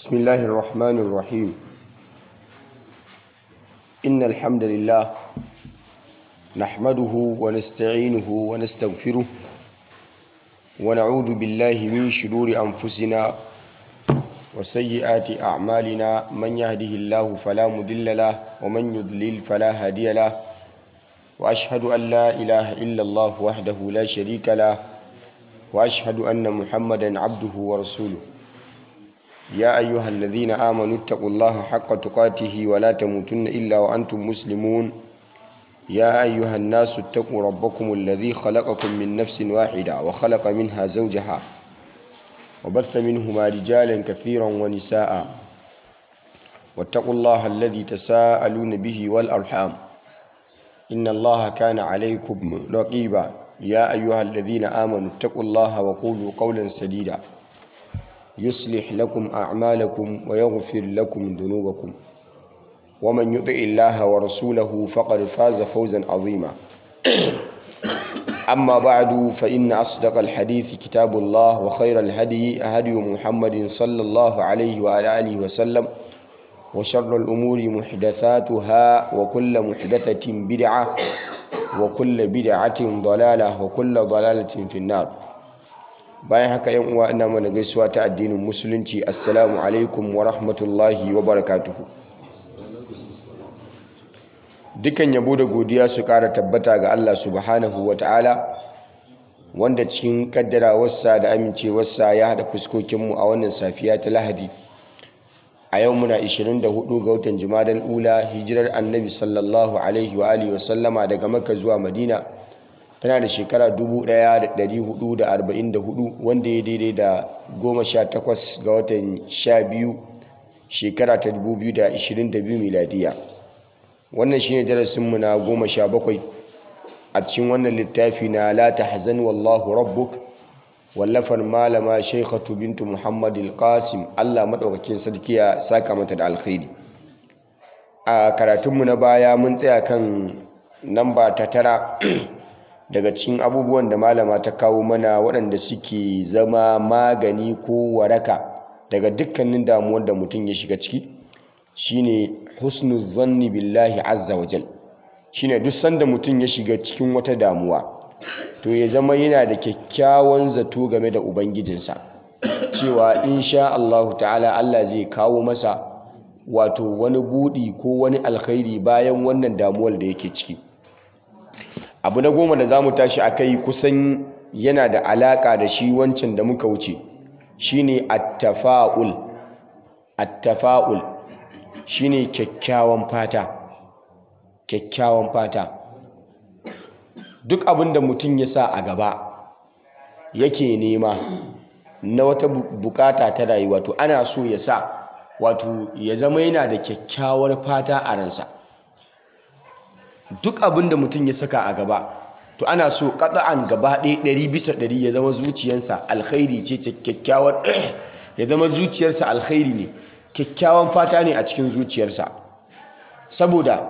بسم الله الرحمن الرحيم. إن الحمد لله نحمده ونستعينه ونستغفره ونعوذ بالله من شرور أنفسنا وسيئات أعمالنا. من يهده الله فلا مضل له ومن يضلل فلا هادي له، وأشهد أن لا إله إلا الله وحده لا شريك له، وأشهد أن محمدا عبده ورسوله. يا أيها الذين آمنوا اتقوا الله حق تقاته ولا تموتن إلا وأنتم مسلمون. يا أيها الناس اتقوا ربكم الذي خلقكم من نفس واحدة وخلق منها زوجها وبث منهما رجالا كثيرا ونساء، واتقوا الله الذي تساءلون به والأرحام إن الله كان عليكم رقيبا. يا أيها الذين آمنوا اتقوا الله وقولوا قولا سديدا يصلح لكم أعمالكم ويغفر لكم ذنوبكم، ومن يطع الله ورسوله فقد فاز فوزا عظيما. أما بعد، فإن أصدق الحديث كتاب الله، وخير الهدي هدي محمد صلى الله عليه وعلى آله وسلم، وشر الأمور محدثاتها، وكل محدثة بدعة، وكل بدعة ضلالة، وكل ضلالة في النار. bayan haka yan uwa, ina mana gaisuwa ta addinin musulunci. Assalamu alaikum wa rahmatullahi wa barakatuhu. Dukan yabo da godiya su kara tabbata ga Allah subhanahu wa ta'ala, wanda cikin kaddarawarsa da amincewarsa ya haɗa fuskokinmu a wannan safiya ta Lahadi. A yau muna 24 ga watan Jumadal Ula, hijirar Annabi sallallahu alaihi wa alihi wa sallama daga Makka zuwa Madina tana da shekara 1444, wanda ya daidai da 18 ga watan 12 shekara ta 2022 miladiya. Wannan shine darasinmu na 17 a cikin wannan littafi na La tahzan wallahu rabbuk, wallafar malama Sheikhatu bintu Muhammad al-Qasim, Allah madaukakin sarki ya saka mata da alkhairi. A karatunmu na baya mun tsaya kan namba ta 9 daga cikin abubuwan da malama ta kawo mana waɗanda suke zama magani ko waraka daga dukkanin damuwar da mutum ya shiga ciki, shine husnul zanni billahi azza wa jal. Shine duk sanda mutum ya shiga cikin wata damuwa, to ya zama yana da kyakkyawan zato game da ubangijinsa, cewa insha Allah ta'ala Allah zai kawo masa wato wani buɗi ko wani alkhairi bayan wannan damuwar da yake ciki. Abu na 10 da za mu tashi a kai kusan yana da alaƙa da shi wancan da muka wuce, shine attafa'ul. Attafa'ul shine kyakkyawan fata. Kyakkyawan fata, duk abin da mutum ya sa a gaba yake nema na wata bukata ta rayuwa, to ana so ya sa wato ya zama yana da kyakkyawar fata a ransa. Duk abin da mutum ya saka a gaba, to ana so qat'an gaba ɗaya 100% ya zama zuciyarsa alkhairi ce, kyakkyawar ya zama zuciyarsa alkhairi ne, kyakkyawan fata ne a cikin zuciyarsa. Saboda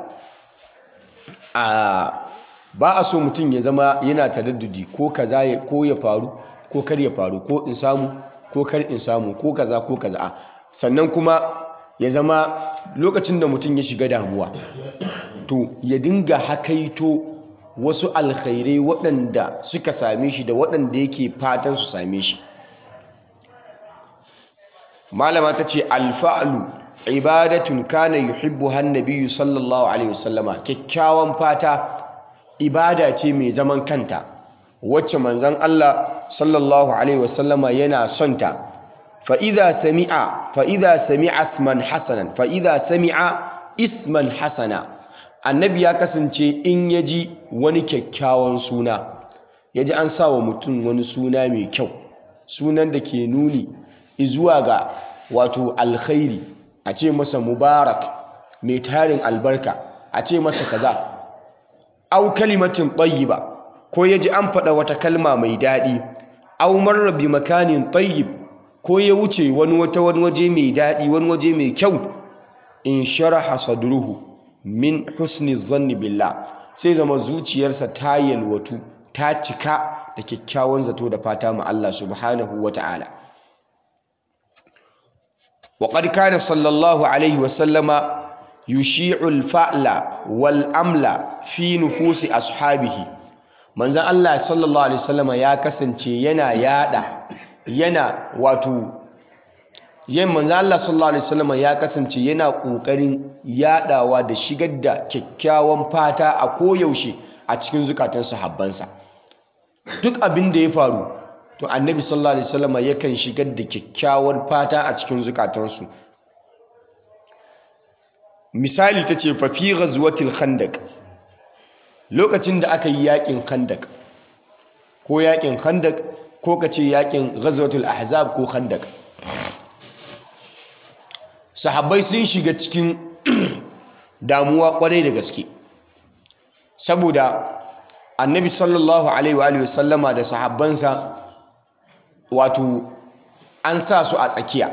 ba a so mutum ya zama yana taraddudi ko kaza ko ya faru ko kar ya faru, ko in samu ko kar in samu, ko kaza ko kaza. Sannan kuma ya zama lokacin da mutum ya shiga damuwa, to ya dinga hakaito wasu alkhairai waɗanda suka same shi da waɗanda yake fatan su same shi. Malama ta ce alfa'lu ibadatun kana yuhibbuha an-nabiyyu sallallahu alaihi wasallama. Kyakkyawan fata ibada ce mai zaman kanta wacce manzon Allah sallallahu alaihi wasallama yana son ta. fa idza sami'a isman hasana, annabi ya kasance in yaji wani kyakkyawan suna, yaji an sa wa mutum wani suna mai kyau, sunan da ke nuni zuwa ga wato alkhairi, a ce masa mubarak, mai tarin albarka, a ce masa kaza, au kalimatin tayyiba, ko yaji an faɗa wata kalma mai daɗi, au marra bi makanin tayyib, ko ya wuce wani waje mai daɗi, wani waje mai kyau, in sharaha sadruhu min husni zanni billah, sai zama zuciyarsa ta yalwatu, ta cika da kyakkyawan zato da fata ma Allah subhanahu wa ta'ala. wa qad kana sallallahu alaihi wa sallama yushi'u al-fa'la wal amla fi nufusi ashabihi. Manzon Allah sallallahu alaihi wasallama ya kasance yana manzon Allah sallallahu alaihi wasallama ya kasance yana kokarin yadawa da shigar da kyakkyawan fata a koyaushe a cikin zukatan sahabbansa. Duk abin da ya faru to annabi sallallahu alaihi wasallama yakan shigar da kyakkyawar fata a cikin zukatansu. Misali tace fa fi ghazwatil khandaq, lokacin da aka yi yakin khandaq ko kace yakin ghazwatul ahzab ko khandaq, sahabbai sun shiga cikin damuwa kwarai da gaske, saboda annabi sallallahu alaihi wa sallama da sahabbansa wato an sa su a tsakiya.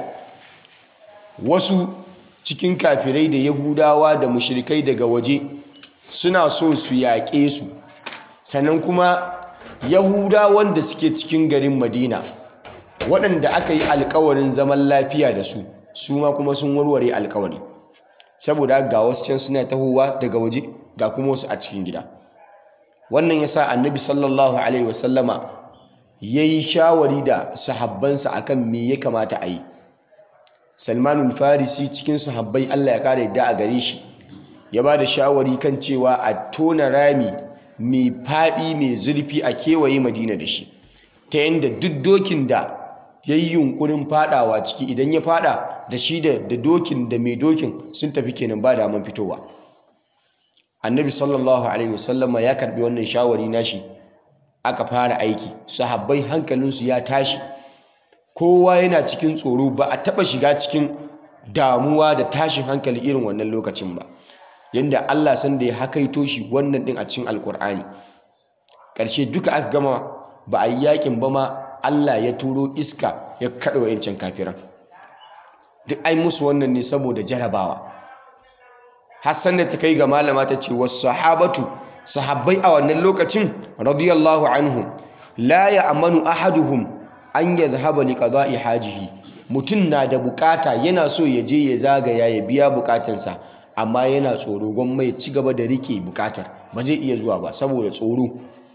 Wasu cikin kafirai da yahudawa da mushrikai daga waje suna so su yaƙe su, sannan kuma yahudawan da suke cikin garin madina waɗanda aka yi alkawarin zaman lafiya da su, su ma kuma sun warware alkawari, saboda ga wasu can suna tahowa daga waje ga kuma wasu a cikin gida. Wannan yasa annabi sallallahu alaihi wasallama ya yi shawari da sahabbansa akan me ya kamata a yi. Salmanul Farisi cikin sahabbai, Allah ya kare yadda a gare shi, ya ba da shawari kan cewa a tona rami mai faɗi mai zurfi a kewaye madina da shi, ta yadda duk dokin da ya yi yunkurin fadawa ciki, idan ya fada da shi da dokin da mai dokin sun tafi kenan, ba daman fitowa. Annabi sallallahu alaihi wasallama ya karbi wannan shawari nashi, aka fara aiki. Sahabbai hankalinsu ya tashi, kowa yana cikin tsoro, ba a taba shiga cikin damuwa da tashin hankali irin wannan lokacin ba, yanda Allah san da ya hakaito shi wannan din a cikin alkur'ani. Ƙarshe duka aka gama ba a yi yakin ba ma, Allah ya turo iska ya kada wayancan kafiran. Duk ai musu wannan ne saboda jarabawa. Hassan da ta kai ga malama ta ce wasu sahabatu, sahabbai a wannan lokacin radiyallahu anhum, la ya'manu ahaduhum an yadhhaba li qada'i hajihi. Mutum na da bukata, yana so ya je ya zagaya ya biya bukatansa, amma yana tsoro, gwamma ya ci gaba da rike bukatar, ba zai iya zuwa ba saboda tsoro.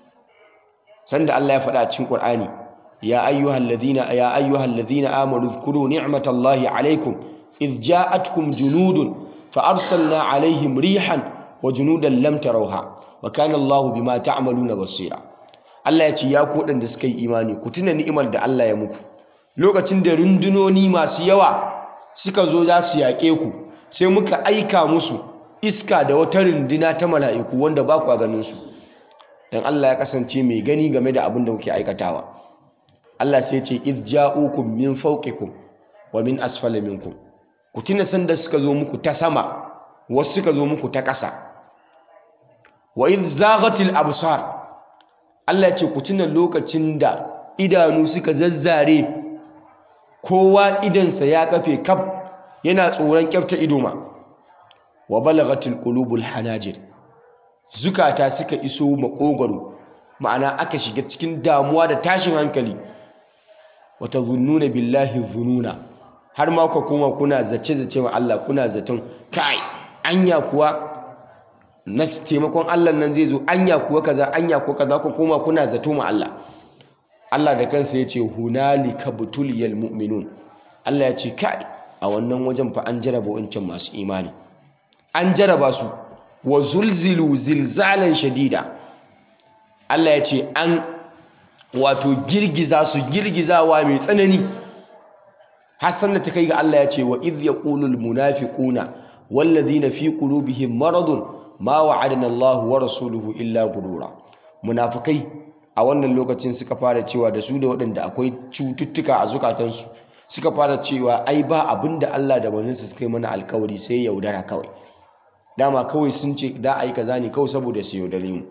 Sanda Allah ya faɗa a cikin Qur'ani, ya ayyuhal ladhina amanu dhkuru ni'matallahi alaykum idh ja'atkum junudun fa arsalna alaihim rihan wa junudan lam tarawha wa kana Allahu bima ta'maluna basira. Allah ya ce ya ku waɗanda suka yi imani, ku tuna ni'imar da Allah ya muku lokacin da rundunoni masu yawa suka zo za su yaƙe ku, sai muka aika musu iska da wata runduna ta mala'iku wanda ba ku a ganin su, dan Allah ya kasance mai gani game da abin da kuke aikatawa. Allah sai ce idh ja'ukum min fawqikum wa min asfala minkum. Ku tuna sanda suka zo muku ta sama, wasu suka zo muku ta ƙasa. Wa idh zaghatil absar. Allah ya ce ku tuna lokacin da idanu suka zazzare, kowa idansa ya kafe kaf, yana tsoron kyafta ido ma. Wa balaghatil qulubul hanajir. Zukata suka iso makogwaro, ma'ana aka shiga cikin damuwa da tashin hankali. Wa tazunnuna billahi dhununa, har ma ku kuma kuna zace wa Allah, kuna zaton kai anya kuwa na taimakon Allah nan zai zo, anya kuwa kaza, anya kuwa kaza, ku kuma kuna zato ma Allah. Allah da kansa ya ce hunalika butuliyal mu'minun. Allah ya ce kai a wannan wajen fa an jaraba wancan masu imani, an jaraba su. Wa zulzilu zilzalan shadida. Allah ya ce an wato girgiza su girgizawa mai tsanani. Hassan da ta kai ga Allah ya ce wa idh yaqulul munafiquna walladhina fi qulubihim maradun ma wa'adana Allah wa rasuluhu illa gurura. Munafikai a wannan lokacin suka fara cewa da su da waɗanda akwai cututtuka a zukatansu, suka fara cewa ai ba abinda Allah da manzansa suka yi mana alkawari sai yaudara kawai. Dama kawai sun ce da a yi kaza ne kawai saboda su yaudare mu.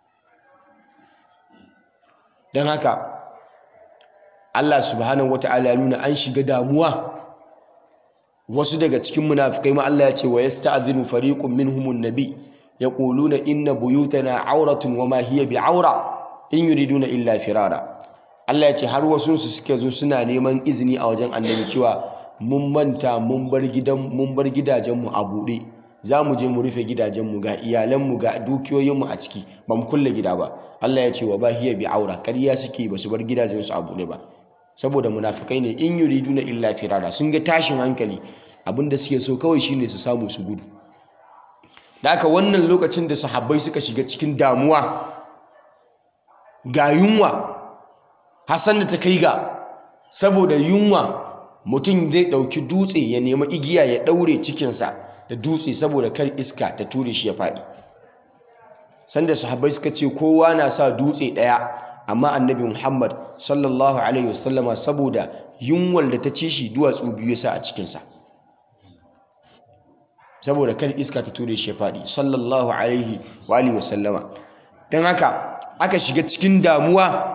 Don haka Allah subhanahu wata'ala ya nuna an shiga damuwa. Wasu daga cikin munafikai ma Allah ya ce wa yasta'dhinu fariqun minhumun nabi yaquluna inna buyutana auratun wama hiya bi'aura in yuriduna illa firara. Allah ya ce har wasu su suke zo suna neman izini a wajen annabi cewa mun manta mun bar gidajenmu a buɗe, za mu je mu rufe gidajenmu ga iyalanmu ga dukiyoyinmu a ciki ba mu kulle gida ba. Allah ya ce wa ba hiya bi aura, ƙarya suke ba su bar gidajensu a buɗe ba, saboda munafikai ne. In yuriduna illa firara, sun ga tashin hankali, abinda suke so kawai shine su samu su gudu. Da haka wannan lokacin da sahabbai suka shiga cikin damuwa ga yunwa, Hassan da ta kai ga saboda yunwa mutum zai ɗauki dutse ya nemi igiya ya ɗaure cikinsa da dutse saboda kar iska ta ture shi ya faɗi. Sanda sahabbai suka ce kowa na sa dutse ɗaya, amma annabi Muhammad sallallahu alaihi wasallama saboda yunwar da ta ci shi duwatsu biyu ya sa a cikinsa saboda kar iska ta ture shi ya faɗi sallallahu alaihi wa alihi wasallama. don haka aka shiga cikin damuwa.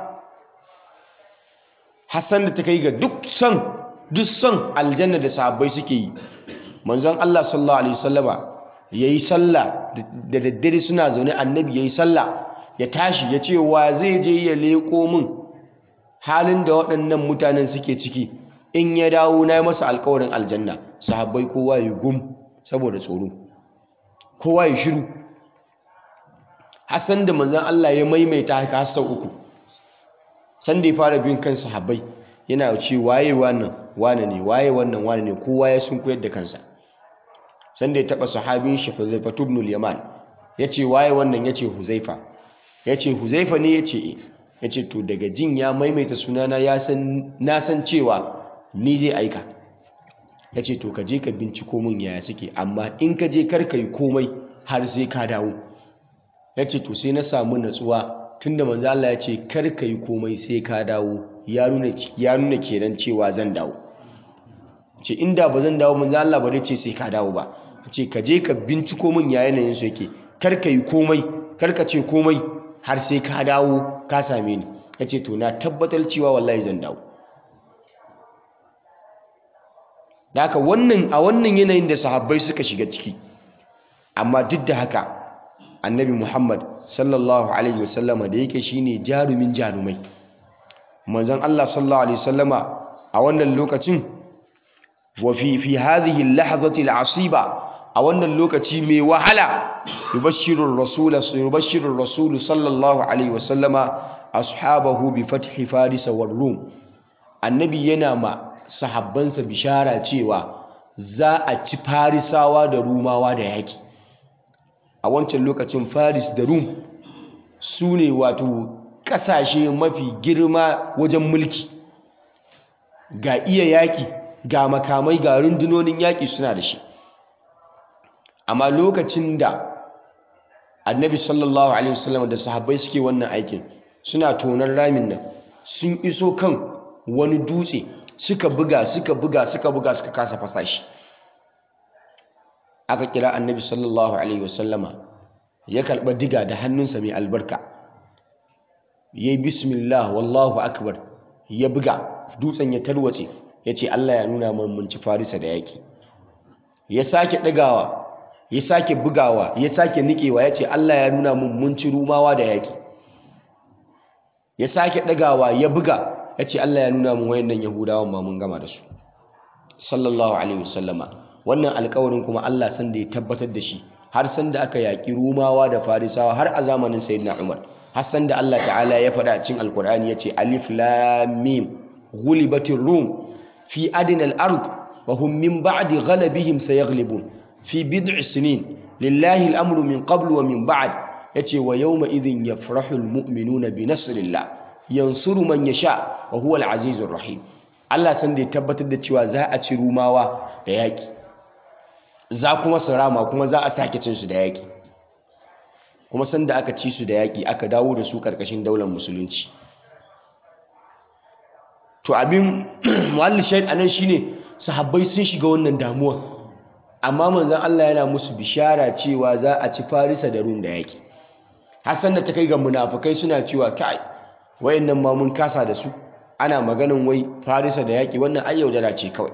Hassan da ta kai ga duk son aljanna da sahabbai suke yi, manzon Allah sallallahu alaihi wasallama yayi sallah da daddare suna zaune, annabi yayi sallah ya tashi ya ce wa zai je ya leko min halin da waɗannan mutanen suke ciki, in ya dawo na yi masa alkawarin aljanna. Sahabbai kowa ya gum saboda tsoro, kowa ya shiru. Hassan da manzon Allah ya maimaita haka har sau uku, sanda ya fara bin kan sahabbai yana ce waye wannan wane ne, waye wannan wane ne, kowa ya sunkuyar da kansa. Sanda ya taba sahabin shi Huzaifa ibn al-Yaman, yace waye wannan, yace Huzaifa, yace Huzaifa ne, yace yace to daga jin ya maimaita sunana na san cewa ni zai aika. Yace to ka je ka binciko min yaya suke, amma in ka je kar ka yi komai har sai ka dawo. Yace to sai na samu natsuwa tunda manzo Allah ya ce kar ka yi komai sai ka dawo, ya nuna kenan cewa zan dawo. Ce inda ba zan dawo manzo Allah ba zai ce sai ka dawo ba. Ce ka je ka binciko min ya yanayin su yake, kar ka yi komai, kar ka ce komai har sai ka dawo ka same ni. Yace to na tabbatar cewa wallahi zan dawo. Da haka a wannan yanayin da sahabbai suka shiga ciki, amma duk da haka annabi Muhammad sallallahu alaihi wasallama da yake shine jarumin jarumai, manzon Allah sallallahu alaihi wasallama a wannan lokacin wa fi hadhihi al-lahzati al-asiba, a wannan lokaci mai wahala, yubashshiru ar-rasul sallallahu alaihi wasallama ashabahu bi fathi faris war rum. Annabi yana ma sahabbansa bishara cewa za a ci farisawa da rumawa da yaki. A wancan lokacin Faris da Rum su ne wato ƙasashe mafi girma wajen mulki, ga iya yaƙi, ga makamai, ga rundunonin yaƙi suna da shi. Amma lokacin da annabi sallallahu alaihi wasallam da sahabbai suke wannan aikin, suna tonar ramin nan, sun iso kan wani dutse, suka buga suka kasa fasa shi. Aka kira annabi sallallahu alaihi wasallama, ya karɓa diga da hannunsa mai albarka, ya yi bismillah wallahu akbar, ya buga dutsen ya tarwatse, ya ce Allah ya nuna mun ci farisa da yaƙi. Ya sake ɗagawa, ya sake bugawa, ya sake niƙewa, ya ce Allah ya nuna mun ci rumawa da yaƙi. Ya sake ɗagawa, ya buga, ya ce Allah ya nuna mun wayannan yahudawan ma mun gama da su. Sallallahu alaihi wasallama. Wannan alƙawarin kuma Allah san da ya tabbatar da shi, har san da aka yaƙi rumawa da farisawa har a zamanin sayyidina Umar, har san da Allah ta'ala ya faɗa a cikin alƙur'ani ya ce alif lam mim ghulibatir rum fi adna al-ard wa hum min ba'di ghalabihim sayaghlibun fi bid'i sinin lillahi al-amru min qablu wa min ba'd. Yace wa yawma idhin yafrahu al-mu'minuna bi nasrillah yansuru man yasha wa huwa al-azizur rahim. Allah san da ya tabbatar da cewa za a ci rumawa da yaƙi, za kuma su rama, kuma za a sake cin su da yaƙi. Kuma sanda aka ci su da yaƙi aka dawo da su ƙarƙashin daular musulunci. To abin muhalli shahid anan shine sahabbai sun shiga wannan damuwa, amma manzon Allah yana musu bishara cewa za a ci Farisa da Rum da yaƙi. Hassan da ta kai ga munafukai suna cewa kai wayannan ma mun kasa da su, ana maganin wai Farisa da yaƙi, wannan ayyaudara ce kawai.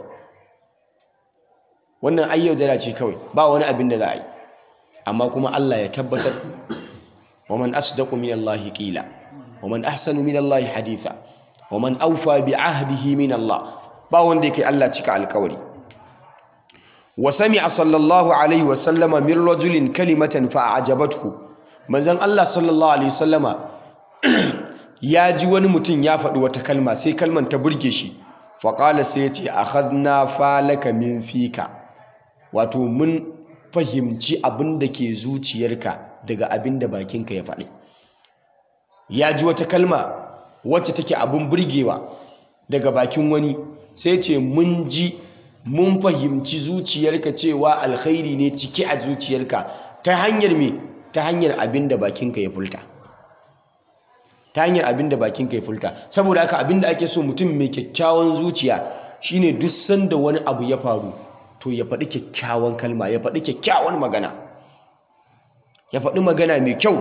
Wannan ayyaudara ce kawai, ba wani abin da za a yi. Amma kuma Allah ya tabbatar, wa man asdaqu min Allah qila wa man ahsanu min Allah haditha wa man awfa bi ahdihi min Allah. ba wanda yake Allah cika alkawari. wa sami'a sallallahu alaihi wa sallama min rajulin kalimatan fa a'jabathu, manzon Allah sallallahu alaihi wasallama ya ji wani mutum ya faɗi wata kalma sai kalman ta burge shi, faƙala sai ya ce akhadna falaka min fika, wato mun fahimci abin da ke zuciyarka daga abin da bakinka ya faɗi. Ya ji wata kalma wacce take abin burgewa daga bakin wani sai ce mun ji mun fahimci zuciyarka cewa alkhairi ne cike a zuciyarka ta hanyar me, ta hanyar abin da bakinka ya furta, ta hanyar abin da bakinka ya furta. Saboda haka abin da ake so mutum mai kyakkyawan zuciya shine duk sanda wani abu ya faru to ya faɗi kyakkyawan kalma, ya faɗi kyakkyawan magana, ya faɗi magana mai kyau.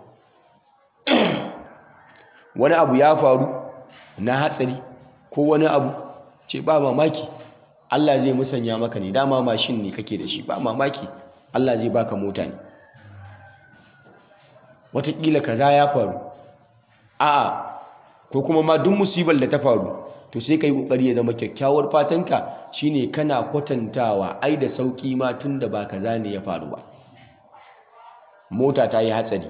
Wani abu ya faru na hatsari ko wani abu, ce ba mamaki Allah zai musanya maka ne, dama mashin ne kake da shi, ba mamaki Allah zai baka mota ne, wataƙila kaza ya faru. A'a, ko kuma ma duk musibar da ta faru to sai ka yi ƙoƙari ya zama kyakkyawar fatanka shine kana kwatantawa ai da sauƙi ma tun da ba kaza ne ya faru ba. Mota ta yi hatsari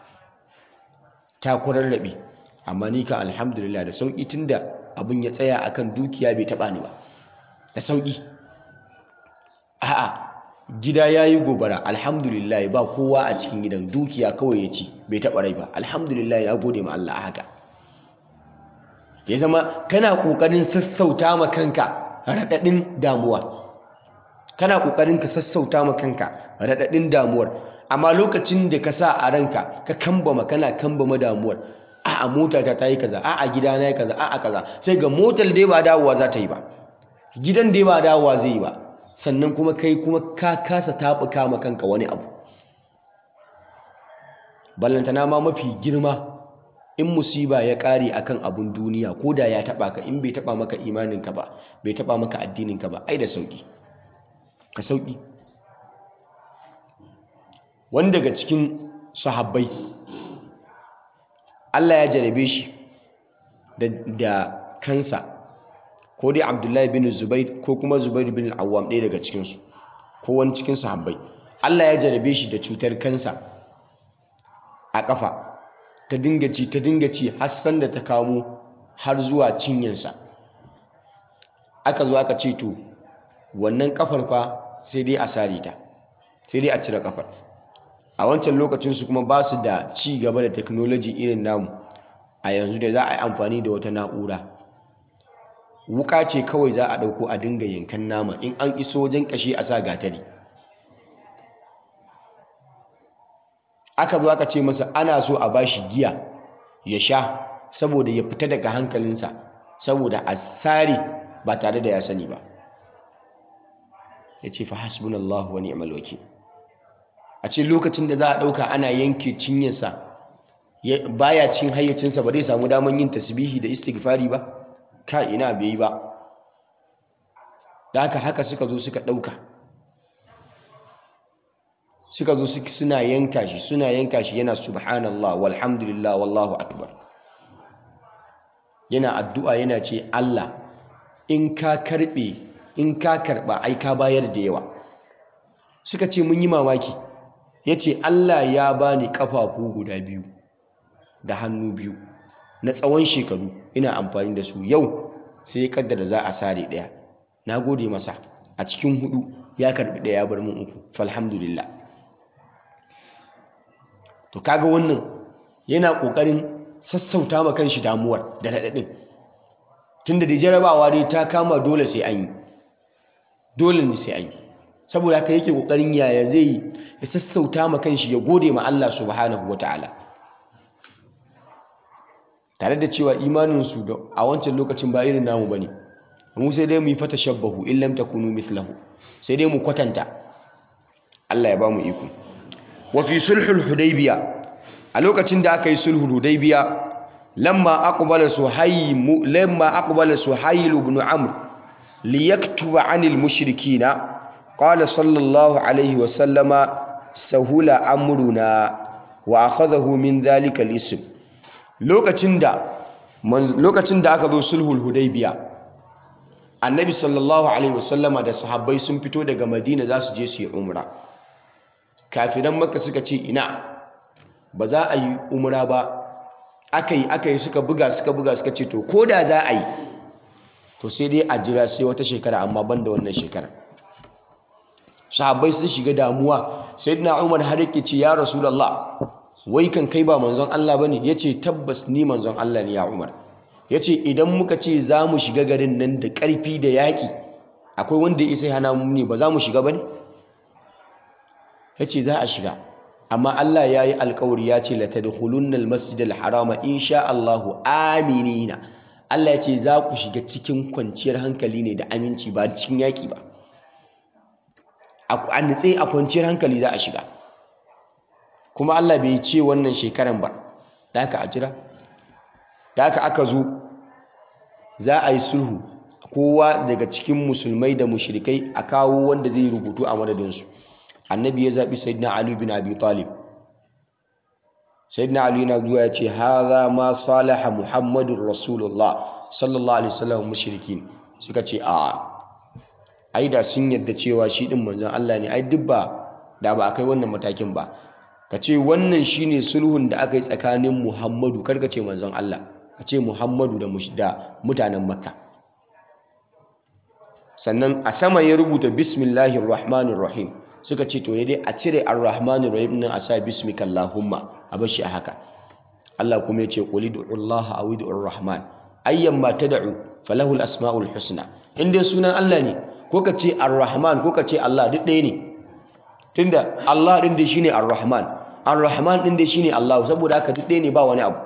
ta kurarrabe, amma ni kan alhamdulillah da sauƙi tun da abin ya tsaya akan dukiya bai taɓa ni ba, da sauƙi. A'a, gida ya yi gobara, alhamdulillah ba kowa a cikin gidan, dukiya kawai ya ci bai taɓa rai ba, alhamdulillah ya gode ma Allah a haka. Ya zama kana ƙoƙarin sassauta ma kanka raɗaɗin damuwa, kana ƙoƙarin ka sassauta ma kanka raɗaɗin damuwar. Amma lokacin da ka sa a ranka ka kambama, kana kambama damuwar, a'a mota ta yi kaza, a'a gida na yi kaza, a'a kaza, sai ga motar dai ba dawowa za ta yi ba, gidan dai ba dawowa zai yi ba, sannan kuma kai kuma ka kasa taɓuka ma kanka wani abu. Ballantana ma mafi girma, in musiba ya ƙare akan abun duniya, ko da ya taɓa ka, in bai taɓa maka imaninka ba, bai taɓa maka addininka ba, ai da sauƙi, ka sauƙi. Wani daga cikin sahabbai Allah ya jarabe shi da kansa, ko dai Abdullahi bin Zubair ko kuma Zubair bin Awwam, ɗaya daga cikinsu, ko wani cikin sahabbai. Allah ya jarabe shi da cutar kansa a ƙafa, ta dinga ci har san da ta kamo har zuwa cinyansa. Aka zo aka ce to wannan ƙafar fa sai dai a sare ta, sai dai a cire ƙafar. A wancan lokacin su kuma ba su da ci gaba da technology irin namu a yanzu da za a yi amfani da wata na'ura. Wuka ce kawai za a ɗauko a dinga yankan nama, in an iso wajen ƙashi a sa gatari. Aka zo aka ce masa ana so a bashi giya ya sha saboda ya fita daga hankalinsa, saboda a sare ba tare da ya sani ba. Ya ce fa hasbunallahu wa ni'mal wakil. A ce lokacin da za a ɗauka ana yanke cinyarsa baya cin hayyacinsa, ba zai samu daman yin tasbihi da istighfari ba, ka ina bai yi ba. Da haka suka zo suka ɗauka, suka zo suna yanka shi yana subhanallah walhamdulillah wallahu akbar, yana addu'a yana ce Allah in ka karɓa ai ka bayar da yawa. Suka ce mun yi mamaki. Ya ce Allah ya bani ƙafafu guda biyu da hannu biyu na tsawon shekaru ina amfani da su, yau sai ya kaddara za a sare ɗaya. Na gode masa, a cikin 4 ya karɓi ɗaya ya bar mun 3, falhamdulillah. To kaga wannan yana ƙoƙarin sassauta ma kanshi damuwar da raɗaɗin, tunda da jarabawa dai ta kama dole sai an yi, dole ne sai an yi. Saboda haka yake ƙoƙarin yaya zai yi ya sassauta ma kanshi, ya gode ma Allah subhanahu wata'ala, tare da cewa imaninsu a wancan lokacin ba irin namu bane. Mu sai dai mu yi fata shabbahu in lam takunu mithlahu, sai dai mu kwatanta. Allah ya ba mu iko. Wa fi sulhul hudaybiya, a lokacin da aka yi sulhul hudaybiya, lamma aqbala suhayl ibn amr liyaktuba 'anil mushrikina qala sallallahu alaihi wa sallama sahula amruna wa akhadahu min dhalika al-ism. Lokacin da aka zo sulhul hudaybiya, annabi sallallahu alaihi wasallama da sahabbai sun fito daga madina za su je su yi umra. Kafiran makka suka ce ina ba za a yi umra ba, aka yi suka buga suka ce to ko da za a yi to sai dai a jira sai wata shekara, amma ban da wannan shekara. Sahabbai sun shiga damuwa. Sayyidina Umar har yake ce ya Rasulullah, wai kan kai ba manzon Allah bane? Yace tabbas ni manzon Allah ne ya Umar. Yace idan muka ce za mu shiga garin nan da ƙarfi da yaƙi, akwai wanda ya isa hana mu ne, ba za mu shiga bane? Yace za a shiga, amma Allah ya yi alƙawari ya ce la tadkhulunnal masjidal harama insha Allahu aminina. Allah ya ce za ku shiga cikin kwanciyar hankali ne da aminci, ba cikin yaƙi ba. A nitse a kwanciyar hankali za a shiga. Kuma Allah bai ce wannan shekaran ba, da haka a jira. Da haka aka zo za a yi sulhu, kowa daga cikin musulmai da mushrikai a kawo wanda zai rubutu a madadinsu. Annabi ya zaɓi Sayyidina Ali bin Abi Talib. Sayyidina Ali na zuwa ya ce hadha ma salaha Muhammadur Rasulullah sallallahu alaihi wasallam mushrikin. Suka ce ai da sun yadda cewa shi din manzon Allah ne, ai duk da ba a kai wannan matakin ba. Ka ce wannan shine sulhun da aka yi tsakanin Muhammadu, kar ka ce manzon Allah, ka ce Muhammadu da mutanen Makka. Sannan a sama ya rubuta bismillahir rahmanir rahim. Suka ce to ne dai a cire ar-rahmanir rahim nan a sa bismikallahumma, a bashi a haka. Allah kuma ya ce qul ud'ullaha aw ud'ur rahman ayyamma tad'u falahul asmaul husna. In dai sunan Allah ne, ko ka ce ar-rahman ko ka ce Allah, duk ɗaya ne. Tunda Allah din dai shine ar-rahman, ar-rahman din dai shine Allah, saboda haka duk ɗaya ne, ba wani abu.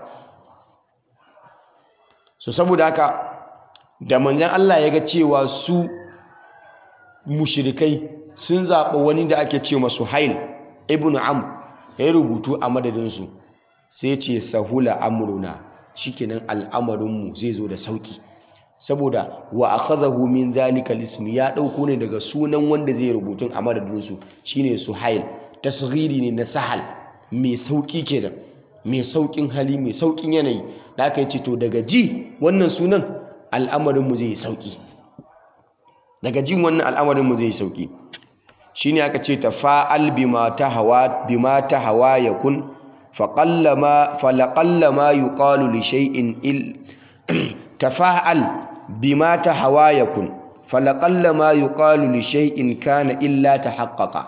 So saboda haka da manzon Allah ya ga cewa su mushrikai sun zaɓa wani da ake ce masu Suhail ibn Amr ya rubutu a madadinsu, sai ce sahula amruna, shikenan al'amarinmu zai zo da sauki. Saboda wa akhadahu min zalika ismi, ya dauko ne daga sunan wanda zai rubutun a madadinsu, shine Suhail. Tasghiri ne na Sahal, mai sauki kenan, mai saukin hali, mai saukin yanayi. Da aka yi to daga ji wannan sunan al'amarinmu zai yi sauki, daga jin wannan al'amarinmu zai yi sauki. Shine aka ce tafa'al bima tahawa yakun falaqallama yuqalu li shay'in tafa'al bima tahawa yakun falaqallama yuqalu li shay'in kana illa tahaqqaqa.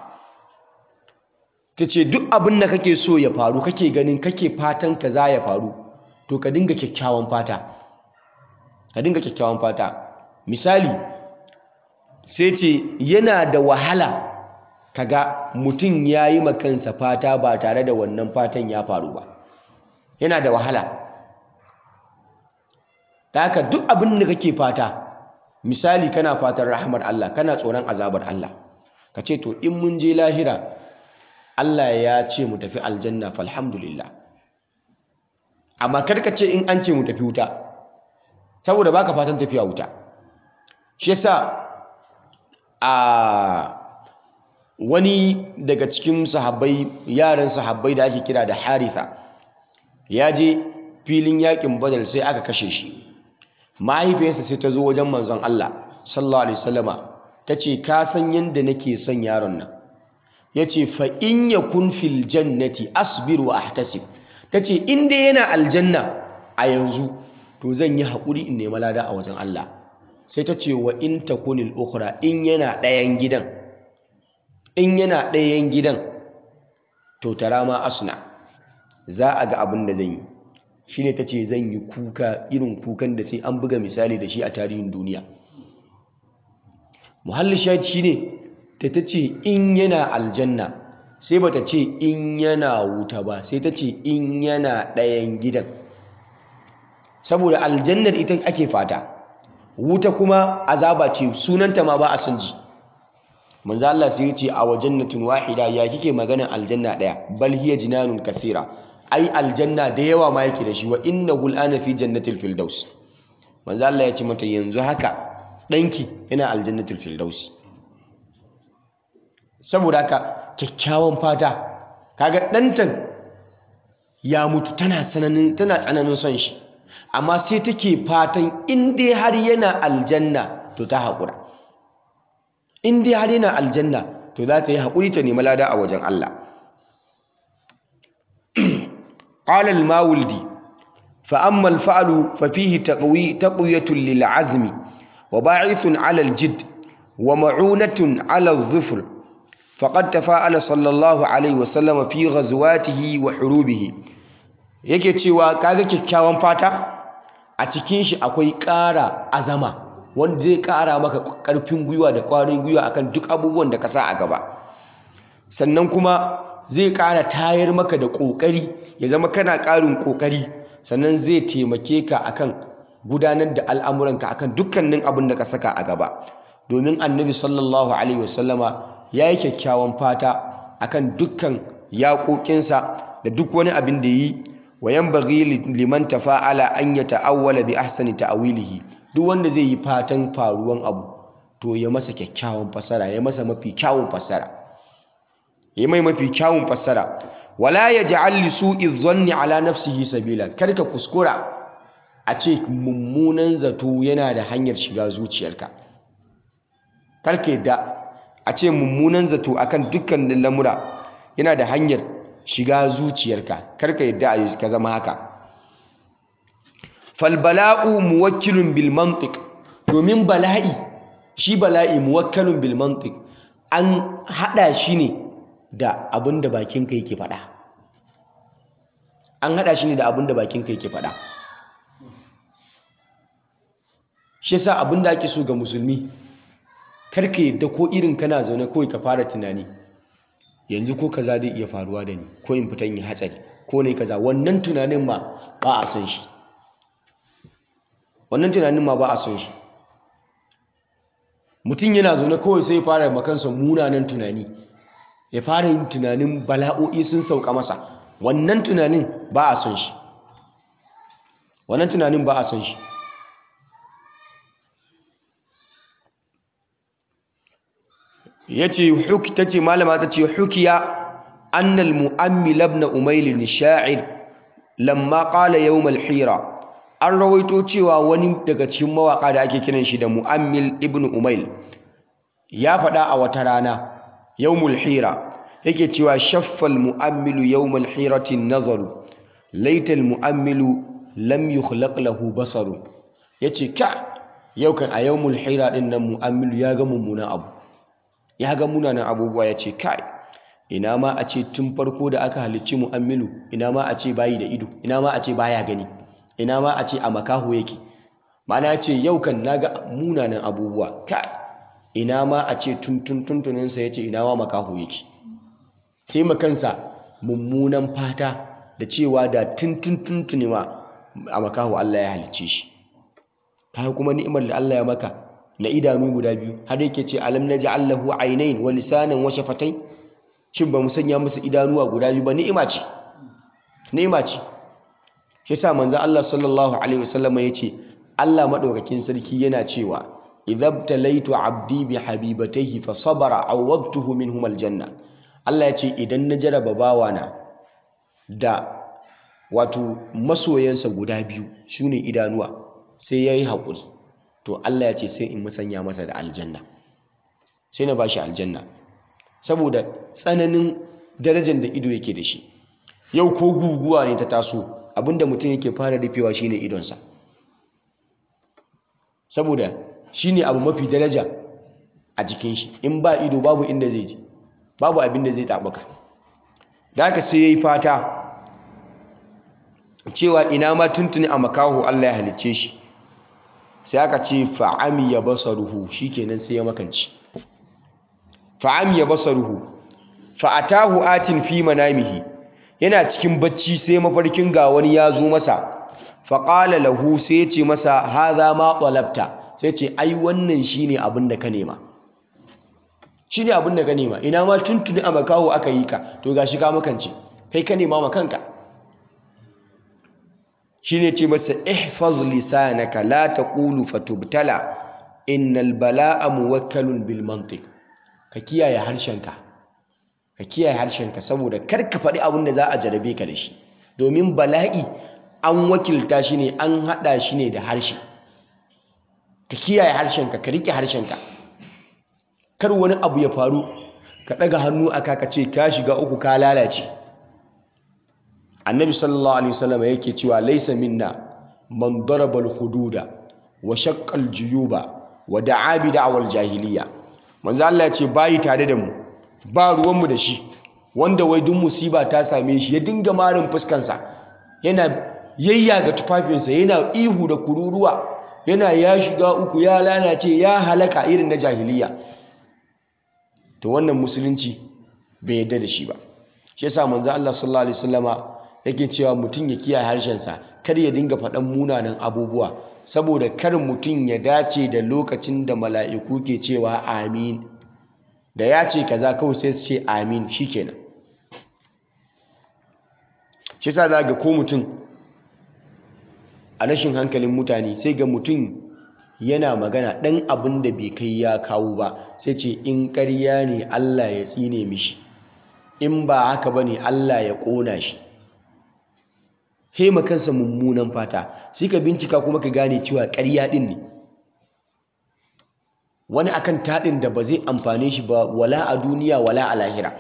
Tace duk abin da kake so ya faru, kake ganin kake fatan kaza ya faru, to ka dinga kyakkyawan fata, misali sai ce yana da wahala kaga mutum ya yi makansa fata ba tare da wannan fatan ya faru ba, yana da wahala. Da haka duk abin da kake fata, misali kana fatan rahmar Allah, kana tsoron azabar Allah, ka ce to in mun je lahira Allah ya ce mu tafi aljanna falhamdulillah. Amma karka ce in an ce mu tafi wuta, saboda baka fatan tafiya wuta. Shi yasa wani daga cikin sahabbai, yaran sahabbai da ake kira da Haritha, ya je filin yakin Badar sai aka kashe shi. Mahaifiyarsa sai ta zo wajen manzon Allah sallallahu alaihi wasallama, ta ce ka san yadda nake son yaron nan? Ya ce fa in yakun fil jannati asbir wa ahtasib. Ta ce in dai yana aljanna a yanzu to zan yi haƙuri in nemi lada a wajen Allah. Sai ta ce wa in takunil ukhra, in yana ɗayan gidan to tara ma asna, za a ga abin da zan yi. Shine ta ce zan yi kuka irin kukan da sai an buga misali da shi a tarihin duniya. Muhalli shahid shine ta ce in yana aljanna, sai bata ce in yana wuta ba, sai ta ce in yana ɗayan gidan. Saboda aljannar ita ake fata, wuta kuma azaba ce, sunanta ma ba a son ji. Manzo Allah sai ya ce a wajannatin wahida, ya kike maganar aljanna ɗaya? Bal hiya jinanun kathira, ai aljanna da yawa ma yake da shi. Wa innahu al'ana fi jannatil firdaus. Manzo Allah ya ce mata yanzu haka ɗanki yana aljannatul firdausi. Saboda haka kyakkyawan fata, kaga ɗantan ya mutu tana tsananin son shi, amma sai take fatan in dai har yana aljanna to ta haƙura. In dai har yana aljanna to za ta yi haƙuri ta nemi lada a wajen Allah. Qala al-Mawardi fa amma al-fa'lu fa fihi taqwiyatun lil azmi wa ba'ithun 'ala al-jidd wa ma'unatun 'ala adh-dhufr faqad tafa'ala sallallahu alaihi wa sallam fi ghazwatihi wa hurubihi. Yake cewa kaga kyakkyawan fata a cikin shi akwai ƙara azama wanda zai ƙara maka ƙarfin gwiwa da ƙwarin gwiwa akan duk abubuwan da ka sa a gaba, sannan kuma zai ƙara tayar maka da ƙoƙari ya zama kana ƙarin ƙoƙari, sannan zai taimake ka akan gudanar da al'amuranka akan dukkanin abin da ka saka a gaba. Domin annabi sallallahu alaihi wasallama ya yi kyakkyawan fata akan dukkan yaƙoƙinsa da duk wani abin da yi. Wa yanbaghi liman tafa'ala an yata'awwala bi ahsani ta'wilihi. Duk wanda zai yi fatan faruwan abu to ya masa kyakkyawan fasara, ya masa mafi kyawun fasara, ya mai mafi kyawun fasara. Wala yaj'al li su'i dhanni ala nafsihi sabila. Kar ka kuskura a ce mummunan zato yana da hanyar shiga zuciyarka. Kar ka yadda a ce mummunan zato akan dukkanin lamura yana da hanyar shiga zuciyarka, kar ka yadda ka zama haka. Fal bala'u muwakkilun bil mantiq. Domin bala'i, shi bala'i muwakkilun bil mantiq, an hada shi ne da abin da bakinka yake faɗa. An hada shi ne da abin da bakinka yake faɗa. Shi yasa abin da ake so ga musulmi, kar ka yadda ko irin kana zaune kawai ka fara tunani yanzu ko kaza zai iya faruwa da ni, ko in fita in yi hatsari, ko ne kaza. Wannan tunanin ma ba a son shi. Wannan tunanin ma ba a son shi. Mutum yana zaune kawai sai ya fara makansa munanan tunani, ya fara yin tunanin bala'o'i sun sauka masa. Wannan tunanin ba a son shi. Wannan tunanin ba a son shi. yace tace malama tace hukiya annal mu'ammil ibn umayl sha'ir lamma qala yawm al-hira. An rawaito cewa wani daga cikin mawaka da ake kiran shi da mu'ammil ibn umayl ya faɗa a wata rana yawmul hira, yake cewa shaffal mu'ammilu yawmal hirati nazaru laital mu'ammilu lam yukhlaq lahu basaru. Yace ka yau kan a yawmul hira din nan mu'ammilu ya ga mummunan abu, ya ga munanan abubuwa. Ya ce kai, ina ma a ce tun farko da aka halicci mu'ammilu, ina ma a ce bayi da ido, ina ma a ce baya gani, ina ma a ce a makaho yake. Ma'ana ya ce yau kan na ga munanan abubuwa, kai ina ma a ce tuntuninsa ya ce ina ma makaho yake. Sai makansa mummunan fata da cewa da tuntuntuni ma a makaho Allah ya halicce shi. Ta kuma ni'imar da Allah ya maka na idanu guda biyu, har yake ce alam naj'al lahu aynayn wa lisanan wa shafatayn. Shin ba mu sanya masa idanuwa guda biyu ba? Ni'ima ce, ni'ima ce. Shi yasa manzo Allah sallallahu alaihi wasallam ya ce Allah madaukakin sarki yana cewa idhabtalaitu abdi bi habibatayhi fa sabara awwadtuhu minhum aljanna. Allah ya ce idan na jaraba bawana da wato masoyansa guda biyu shine idanuwa sai yayi haƙuri, to Allah ya ce sai in musanya masa da aljanna, sai na bashi aljanna. Saboda tsananin darajar da ido yake da shi. Yau ko guguwa ne ta taso, abinda mutum yake fara rufewa shine idonsa, saboda shine abu mafi daraja a jikin shi. In ba ido babu inda zai je, babu abin da zai tabuka. Da haka sai yayi fata cewa ina ma tuntuni a makaho Allah ya halicce shi. Sai aka ce fa'ami ya basaruhu, shikenan sai ya makanci. Fa'ami ya basaruhu fa'atahu atin fi manamihi, yana cikin bacci sai mafarkin ga wani ya zo masa. Faƙala lahu, sai ya ce masa hadha ma talabta, sai ce ai wannan shine abin da ka nema, shine abin da ka nema. Ina ma tuntuni a makaho aka yi ka, to gashi ka makance, kai ka nema ma kanka. Shine ce masa ihfaz lisanaka la taqulu fatubtala innal bala'a muwakkalun bil mantiq. Ka kiyaye harshenka, ka kiyaye harshenka saboda kar ka faɗi abin da za a jarabe ka da shi. Domin bala'i an wakilta shi ne, an haɗa shi ne da harshe. ka kiyaye harshenka, ka rike harshenka. Kar wani abu ya faru ka ɗaga hannu aka ka ce ka shiga uku ka lalace. Annabi sallallahu alaihi wasallam yake cewa laisa minna man daraba al-hududa wa shaqqa al-juyuba wa da'a bi da'wal jahiliya. Manzo Allah ya ce bayi tare da mu, ba ruwanmu da shi wanda wai duk musiba ta same shi ya dinga marin fuskansa, yana yayyaga tufafinsa, yana ihu da kururuwa, yana ya shiga uku ya lalace ya halaka irin na jahiliya. To wannan musulunci bai yarda da shi ba. Shi yasa manzo Allah sallallahu alaihi wasallama yake cewa mutum ya kiyaye harshensa, kar ya dinga faɗan munanan abubuwa, saboda kar mutum ya dace da lokacin da mala'iku ke cewa amin. Da ya ce kaza kawai sai su ce amin, shikenan. Shi yasa za ga ko mutum a rashin hankalin mutane sai ga mutum yana magana ɗan abin da bai kai ya kawo ba sai ce in ƙarya ne Allah ya tsine mishi, in ba haka ba ne Allah ya ƙona shi. Hema kansa mummunan fata, sai ka bincika kuma ka gane cewa ƙarya ɗin ne. Wani akan taɗin da ba zai amfane shi ba wala a duniya wala a lahira.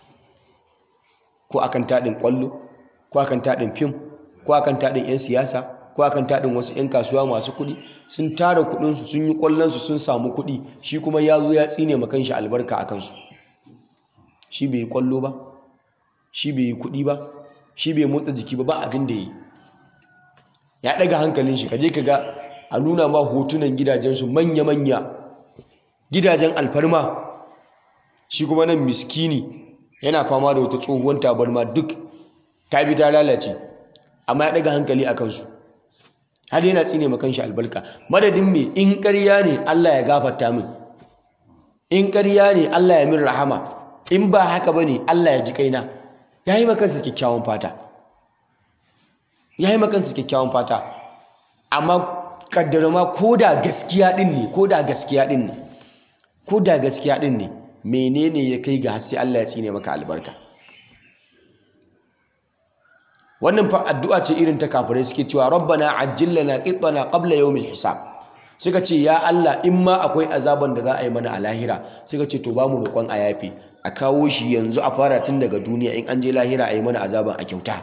Ko akan taɗin ƙwallo, ko akan taɗin fim, ko akan taɗin 'yan siyasa, ko akan taɗin wasu 'yan kasuwa masu kuɗi, sun tara kuɗinsu sun yi ƙwallonsu sun samu kuɗi, shi kuma ya zo ya tsine ma kanshi albarka a kansu. Shi bai yi ƙwallo ba, shi bai yi kuɗi ba, shi bai motsa jiki ba abin da ya yi. Ya ɗaga hankalin shi, kaje ka ga a nuna ma hotunan gidajensu manya-manya, gidajen alfarma, shi kuma nan miskini yana fama da wata tsohuwar tabarma duk ta bi ta lalace, amma ya ɗaga hankali a kansu. Har yana tsine ma kanshi albarka. Madadin me, in ƙarya ne Allah ya gafarta min, in ƙarya ne Allah ya min rahama, in ba haka ba ne Allah ya ji kaina. Ya yi makansa kyakkyawan fata, ya yi makansa kyakkyawan fata. Amma kaddara ma ko da gaskiya ɗin ne, ko da gaskiya ɗin ne, ko da gaskiya ɗin ne, menene ya kai ga har sai Allah ya tsine maka albarka? Wannan fa addu'a ce irin ta kafirai, suke cewa rabbana ajjil lana qitana qabla yawmil hisab. Suka ce ya Allah in ma akwai azaban da za a yi mana a lahira, suka ce to ba mu roƙon a yafe, a kawo shi yanzu a fara tun daga duniya, in an je lahira a yi mana azaban a kyauta.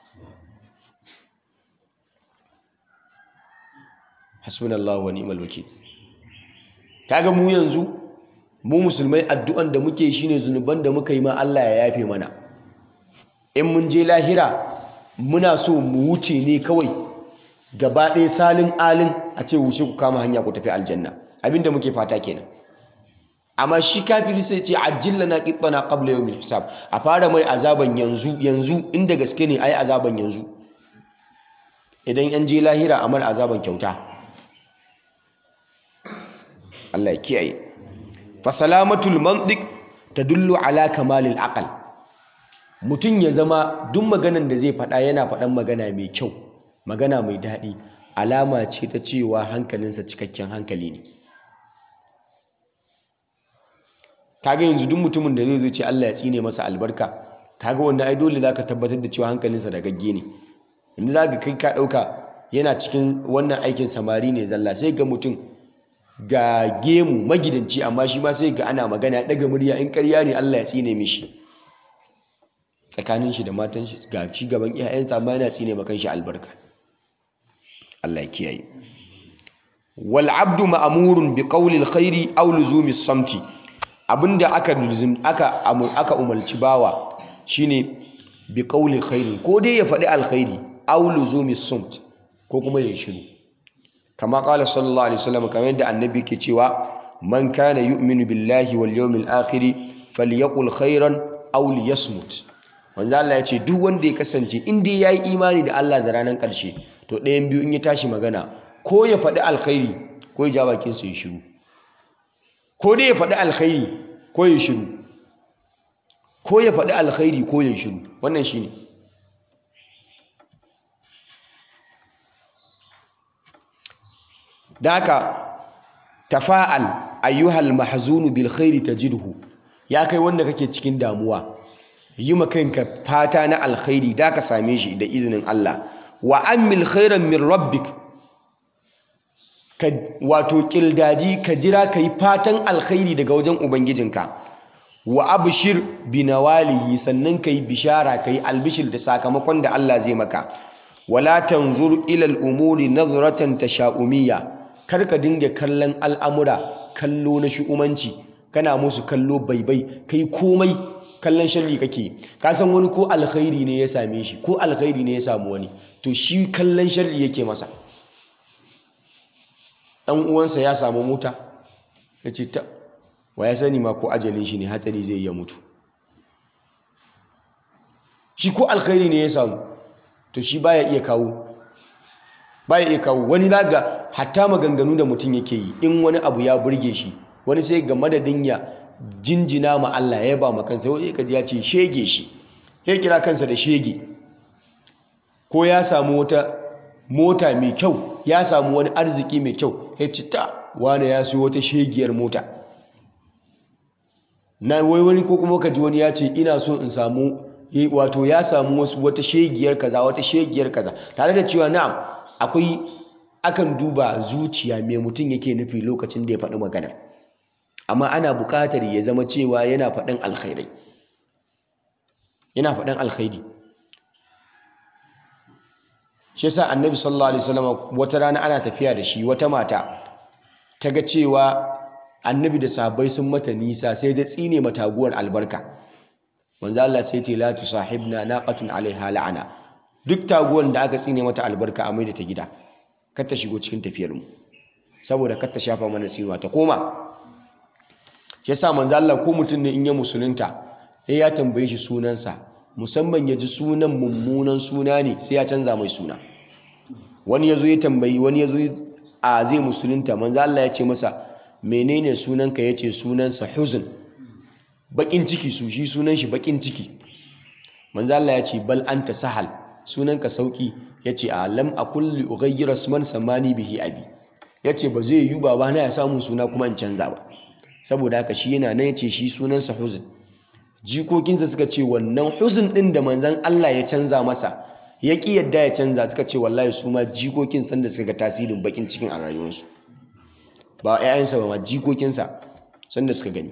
Hasbunallahu wa ni'mal wakil. Kaga mu yanzu mu musulmai addu'an da muke shine zunuban da muka yi ma Allah ya yafe mana. In mun je lahira muna so mu wuce ne kawai gaba ɗaya salin alin, a ce wuce ku kama hanya ku tafi aljanna, abinda muke fata kenan. Amma shi kafiri sai ce ajjil lana qitana qabla yawmil hisab, a fara mai azaban yanzu inda gaske ne ayi azaban yanzu, idan an je lahira a mar azaban kyauta. Allah ya kiyaye. Fa salamatul mantiq tadullu ala kamalil aql. Mutum ya zama duk maganan da zai faɗa yana faɗan magana mai kyau, magana mai daɗi, alama ce ta cewa hankalinsa cikakken hankali ne. Kaga yanzu duk mutumin da zai zo ce Allah ya tsine masa albarka, kaga wannan ai dole zaka tabbatar da cewa hankalinsa da gagge ne. Inda zaka kai ka ɗauka yana cikin wannan aikin samari ne zalla, sai ga mutum ga gemu magidanci amma shi ma sai ga ana magana ya ɗaga murya, in ƙarya ne Allah ya tsine mishi. Tsakanin shi da matan shi ga shi gaban iyayensa amma yana tsine makan shi albarka. Allah ya kiyaye. Wal abdu ma'murun bi qawli alkhairi aw luzumi samti. Abinda aka umarci bawa shine bi qawli alkhairi, ko dai ya faɗi alkhairi aw luzumi samt, ko kuma ya shiru. Kama qala sallallahu alaihi wasallam, kamar yadda annabi ke cewa man kana yu'minu billahi wal yawmil akhir falyaqul khairan aw liyasmut. Manzo Allah ya ce duk wanda ya kasance in dai yayi imani da Allah da ranar ƙarshe, to ɗayan biyu in ya tashi magana, ko ya faɗi alkhairi ko ya ja bakin sa ya shiru. Ko dai ya faɗi alkhairi ko ya shiru, ko ya faɗi alkhairi ko ya shiru. Wannan shine. Da haka tafa'al ayyuhal mahzunu bil khairi tajidhu. Ya kai wanda kake cikin damuwa, yi makanka fata na alkhairi da ka same shi da izinin Allah. Wa amil khairan min rabbik, ka wato kildaji ka jira ka yi fatan alkhairi daga wajen ubangijinka wa abshir bi nawalihi sannan ka yi bishara ka yi albishir da sakamakon da Allah zai maka wala tanzur ila al-umuri nazratan tasha'umiyya kar ka dinga kallon al'amura kallo na shu'umanci kana musu kallo baibai kai komai kallon sharri kake ka san wani ko alkhairi ne ya same shi ko alkhairi ne ya samu wani to shi kallon sharri yake masa dan uwansa ya samu mota yace ta wa ya sani ma ko ajalin shi ne hatsari zai iya mutu shi ko alkhairi ne ya samu to shi baya iya kawo wani daga hatta maganganu da mutum yake yi in wani abu ya burge shi wani sai ga madadin ya jinjina ma Allah ya ba kansa wani kaji ya ce shege shi ya kira kansa da shege ko ya samu wata mota mai kyau ya samu wani arziki mai kyau ya ce ta wani ya siyo wata shegiyar mota na wani ko kuma kaji wani ya ce ina so in samu wato ya samu wata shegiyar kaza tare da cewa na'am akwai akan duba zuciya mai mutum yake nufi lokacin da ya faɗi maganar amma ana buƙatar ya zama cewa yana faɗin alkhairi shi yasa annabi sallallahu alaihi wasallam wata rana ana tafiya da shi wata mata ta ga cewa annabi da sahabbai sun mata nisa sai da tsine mataguwar albarka manzo Allah sai ce la tusahibna naqatun alaiha la'ana duk taguwar da aka tsine mata albarka a maida ta gida kar ta shigo cikin tafiyar mu saboda kar ta shafa mana tsinuwa ta koma yasa manzo Allah ko mutum ne in ya musulunta sai ya tambaye shi sunansa musamman ya ji sunan mummunan suna ne sai ya canza mai suna wani yazo ya tambayi wani yazo a zai musulunta manzo Allah ya ce masa menene sunanka yace sunansa huzn bakin ciki su shi sunan shi bakin ciki manzo Allah ya ce bal anta sahal sunanka sauki yace a lam akul li ughayyira isman samani bihi abi yace ba zai yi baba na ya samu suna kuma in canza ba saboda haka shi yana nan yace shi sunansa huzn jikokinsa suka ce wannan huzn din da manzon Allah ya canza masa ya ki yadda ya canza suka ce wallahi su ma jikokin sanda suka ga tasirin bakin cikin a rayuwarsu ba ƴaƴansa ba ma jikokinsa sanda suka gani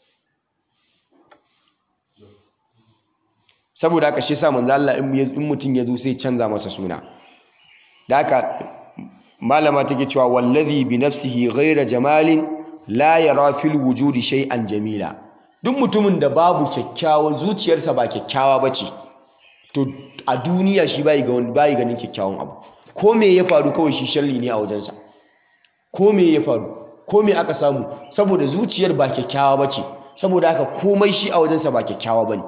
saboda haka shi sa manzo Allah in mutum ya zo sai canza masa suna da haka malama take cewa wallazi bi nafsihi ghayra jamalin la yara fil wujudi shay'an jamila duk mutumin da babu kyakkyawan zuciyarsa ba kyakkyawa bace to a duniya shi bai ganin kyakkyawan abu ko me ya faru kawai shi sharri ne a wajensa ko me ya faru ko me aka samu saboda zuciyar ba kyakkyawa bace saboda haka komai shi a wajensa ba kyakkyawa bane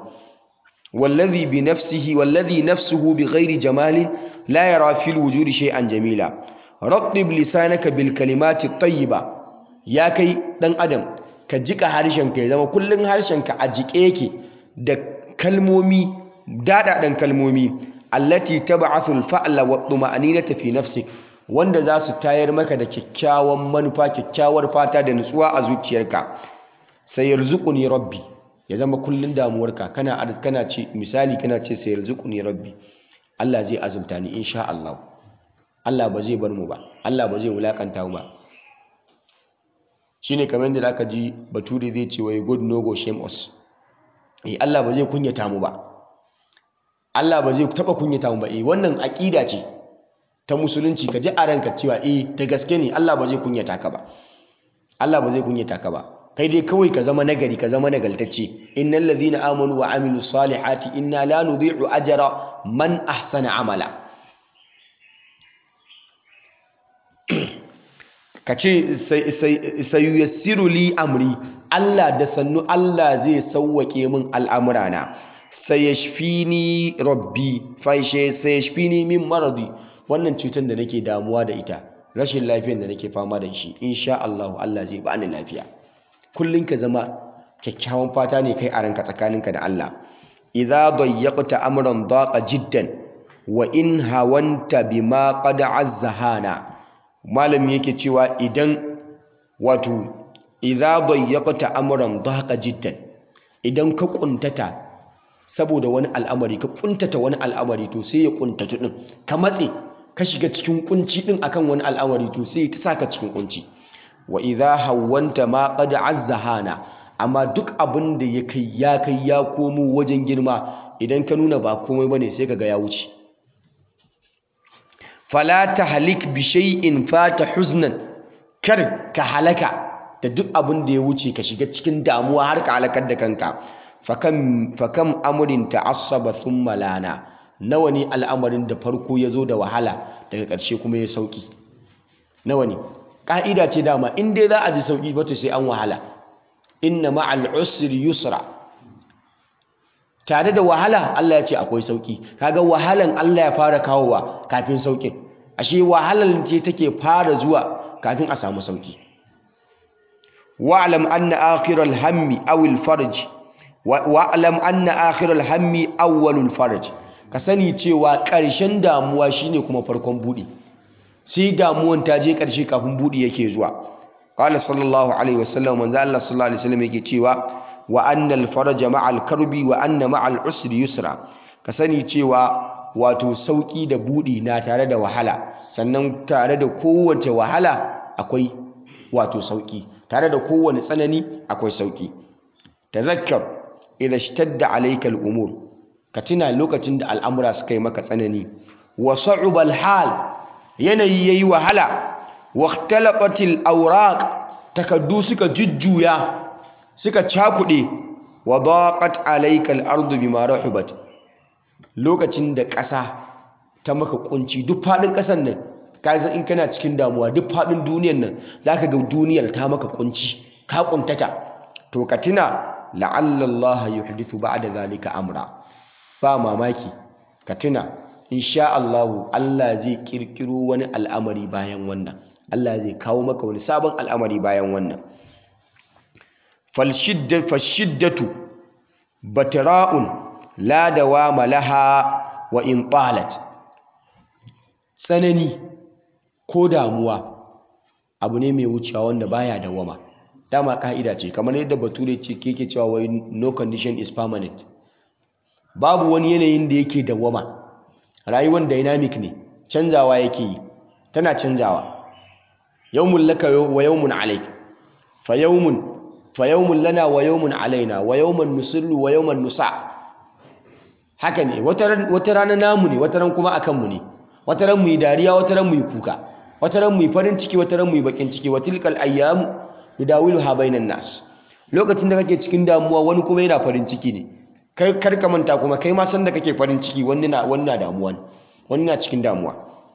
والذي نفسه بغير جمال لا يرى في الوجود شيئا جميلا رطب لسانك بالكلمات الطيبة يا كي دان أدم كجيك هارشنك إذا ما كل هارشنك أجيك إيكي دا كلمومي دادا دان كلمومي التي تبعث الفعل والطمأنينة في نفسك wanda za su tayar maka da kyakkyawan manufa kyakkyawar fata da nutsuwa a zuciyarka sayarzuquni rabbi ya zama kullun damuwarka kana ce misali kana ce sayarzuquni rabbi Allah zai azumta ni insha Allah Allah ba zai bar mu ba Allah ba zai wulakanta mu ba shine kamar da aka ji bature zai ce wai God no go shame us Allah ba zai kunyata mu ba Allah ba zai taba kunyata mu ba wannan aqida ce ta musulunci ka ji a ranka cewa da gaske ne Allah ba zai kunyata ka ba Allah ba zai kunyata ka ba kai dai kawai ka zama nagari ka zama nagaltacce innal ladhina amanu wa amilus salihati inna la nudhi'u ajra man ahsana amala kace sayuyassiru li amri Allah da sannu Allah zai sauwake min al'amurana sayashfini rabbi sayashfini min maradi wannan cutar da nake damuwa da ita rashin lafiyar da nake fama da shi insha Allah Allah zai bani lafiya kullun ka zama kyakkyawan fata ne kai a ranka tsakaninka da Allah idza dayyaqta amran daqa jiddan wa in hawanta bima qad azzahana malami yake cewa idan wato idza dayyaqta amran daqa jiddan idan ka kuntata saboda wani al'amari ka kuntata wani al'amari to sai ya kuntatu din ka matse ka shiga cikin kunci din akan wani al'amari to sai ta saka cikin kunci. Wa idha hawwanta ma qad azzahana, amma duk abin da ya kai ya komo wajen girma, idan ka nuna ba komai bane sai kaga ya wuce. Fala tahlik bi shay'in fata huznan, kar ka halaka da duk abin da ya wuce ka shiga cikin damuwa har ka halakar da kanka. Fakam amrin ta'assaba thumma lana, nawa ne al'amarin da farko ya zo da wahala daga ƙarshe kuma ya sauki. Nawa ne ƙa'ida ce dama in dai za a ji sauki ba to sai an wahala. Inna ma'al usri yusra, tare da wahala Allah ya ce akwai sauki. Kaga wahalan Allah ya fara kawowa kafin saukin, ashe wahalar ce take fara zuwa kafin a samu sauki. wa'lam anna akhiral hammi awil farj wa'lam anna akhiral hammi awwalul farj, ka sani cewa ƙarshen damuwa shine kuma farkon buɗi. sai damuwan ta je ƙarshe kafin buɗi yake zuwa. Qala sallallahu alaihi wasallam, manzo Allah sallallahu alaihi wasallam yake cewa wa annal faraja ma'al karbi wa anna ma'al usri yusra, ka sani cewa wato sauki da buɗi na tare da wahala, sannan tare da kowace wahala akwai wato sauki, tare da kowane tsanani akwai sauki. Tazakkar idha ishtadda alayka al-umur, ka tuna lokacin da al'amura suka yi maka tsanani. Wa sa'uba al-hal, yanayi yayi wahala. Wa ikhtalaqatil awraq, takaddu suka jujjuya suka cakuɗe. Wa daqat alayka al-ardu bima rahubat, lokacin da ƙasa ta maka kunci, duk faɗin ƙasar nan ka san in kana cikin damuwa, duk faɗin duniyar nan zaka ga duniyar ta maka kunci, ka kuntata, to ka tuna la'alla Allah yuhdithu ba'da zalika amra, ba mamaki ka tuna insha Allah Allah zai kirkiro wani al'amari bayan wannan, Allah zai kawo maka wani sabon al'amari bayan wannan. Fashiddatu batra'un la dawama laha wa in talat, tsanani ko damuwa abu ne mai wucewa wanda baya dawama. Dama ka'ida ce, kamar yadda bature ce ke cewa wai no condition is permanent. Babu wani yanayin da yake dawama. Rayuwar dynamic ne, canzawa yake yi, tana canzawa. Yawmun laka wa yawmun alayk, fa yawmun lana wa yawmun alaina, wa yawman nusillu wa yawman nusa. Haka ne, wata rana namu ne, wata ran kuma akan mu ne. Wata ran mu yi dariya, wata ran mu yi kuka, wata ran mu yi farin ciki, wata ran mu yi bakin ciki. Wa tilkal ayyamu yudawiluha bainan nas. Lokacin da kake cikin damuwa wani kuma yana farin ciki ne. Kai kar ka manta kuma kai ma san da kake farin ciki wani na damuwa ne, wani na cikin damuwa.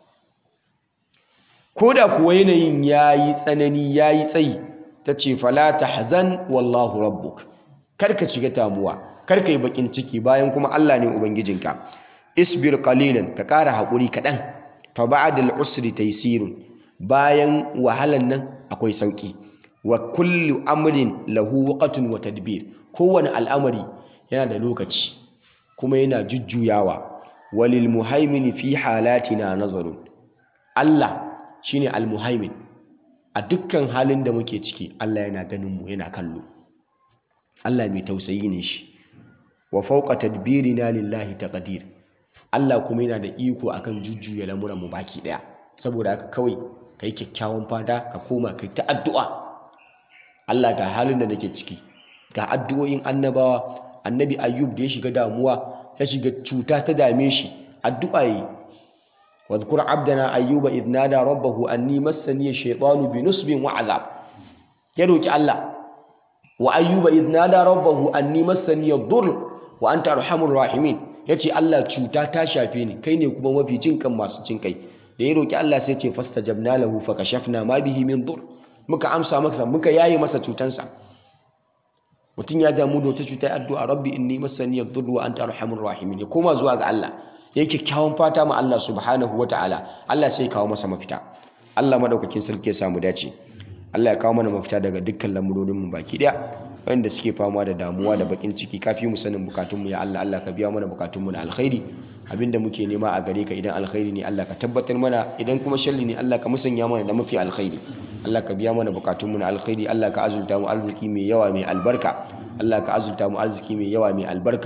Koda kuwa yanayin yayi tsanani yayi tsayi, tace fala tahzan wallahu rabbuk, kar ka shiga damuwa, kar ka yi bakin ciki bayan kuma Allah ne ubangijinka. Isbir qalilan, ka ƙara haƙuri kaɗan, fa ba'dal usri taysirun, bayan wahalan nan akwai sauki. Wa kullu amrin lahu waqtun wa tadbir, kowane al'amari yana da lokaci kuma yana jujjuyawa. Walil muhaimin fi halatina nazarun, Allah shine al-muhaimin, a dukkan halin da muke ciki Allah yana ganin mu, yana kallo. Allah mai tausayi ne shi. Wa fawqa tadbirina lillahi taqdir, Allah kuma yana da iko akan jujjuya lamuran mu baki daya. Saboda haka kawai kai kyakkyawan fata, ka koma kai ta addu'a. Allah ga halin da nake ciki, ga addu'o'in annabawa. Annabi Ayyub da ya shiga damuwa, ya shiga cuta ta dame shi, addu'a yi. Wadhkur abdana ayyuba idh nada rabbahu anni massani ash-shaytanu binusbin wa azab. Ya roki Allah. Wa ayyuba idh nada rabbahu anni massani ad-durr wa anta arhamur rahimin. Yace Allah, cuta ta shafe ni, kai ne kuma mafi jin kan masu jin kai. Da ya roki Allah sai ce fastajabna lahu fakashafna ma bihi min durr. Muka amsa masa, muka yaye masa cutansa. Mutum ya damu da wata cuta, addu'a rabbi inni massani ad-durr wa anta arhamur rahimin, ya koma zuwa ga Allah, yake kyakkyawan fata ma Allah subhanahu wataala, Allah sai ya kawo masa mafita. Allah madaukakin sarki ya samu dace. Allah ya kawo mana mafita daga dukkan lamurorin mu baki daya. Wanda suke fama da damuwa da bakin ciki, kafi mu sanin bukatun mu ya Allah. Allah ka biya mana bukatun mu na alkhairi. Abinda muke nema a gare ka, idan alkhairi ne Allah ka tabbatar mana, idan kuma sharri ne Allah ka musanya mana da mafi alkhairi. Allah ka biya mana bukatunmu na alkhairi. Allah ka azulta mu arziki mai yawa mai albarka. Allah ka azulta mu arziki mai yawa mai albarka.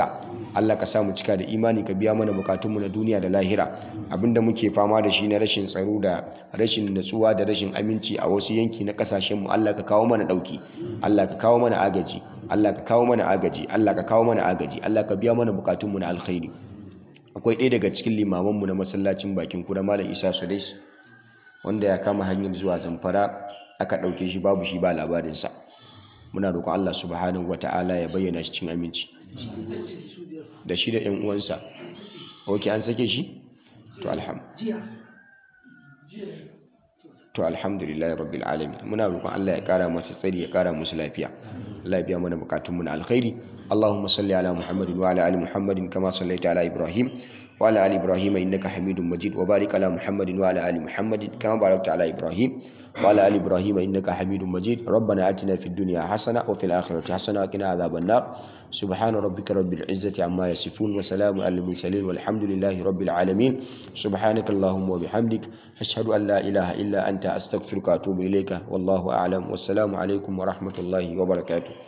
Allah ka sa mu cika da imani, ka biya mana bukatunmu na duniya da lahira. Abinda muke fama da shi na rashin tsaro da rashin natsuwa da rashin aminci a wasu yanki na kasashen mu, Allah ka kawo mana dauki, Allah ka kawo mana agaji, Allah ka kawo mana agaji, Allah ka kawo mana agaji, Allah ka biya mana bukatunmu na alkhairi. Akwai ɗaya daga cikin limamanmu na masallacin bakin kura, Malam Isa Sudais, wanda ya kama hanyar zuwa Zamfara, aka ɗauke shi babu shi ba labarinsa. Muna roƙon Allah subhanahu wata'ala ya bayyana shi cikin aminci da shi da 'yan uwansa. Ok, an sake shi? To alhamdulillah rabbil alamin. Muna roƙon Allah ya ƙara masa tsari, ya ƙara musu lafiya. Allah ya biya mana bukatunmu na alkhairi. Allahumma salli ala Muhammadin wa ala ali Muhammadin kama sallaita ala Ibrahim wa ala ali Ibrahim innaka Hamidum Majid, wa barik ala Muhammadin wa ala ali Muhammadin kama barakta ala Ibrahim wa ala ali Ibrahim innaka Hamidum Majid. Rabbana atina fid dunya hasana wa fil akhirati hasana wa qina adhaban nar. Subhana rabbika rabbil izzati amma yasifun wa salamun alal mursalin walhamdulillahi rabbil alamin. Subhanaka Allahumma wa bihamdik ashhadu an la ilaha illa anta astaghfiruka wa atubu ilayka. Wallahu a'lam. Wassalamu alaikum wa rahmatullahi wa barakatuh.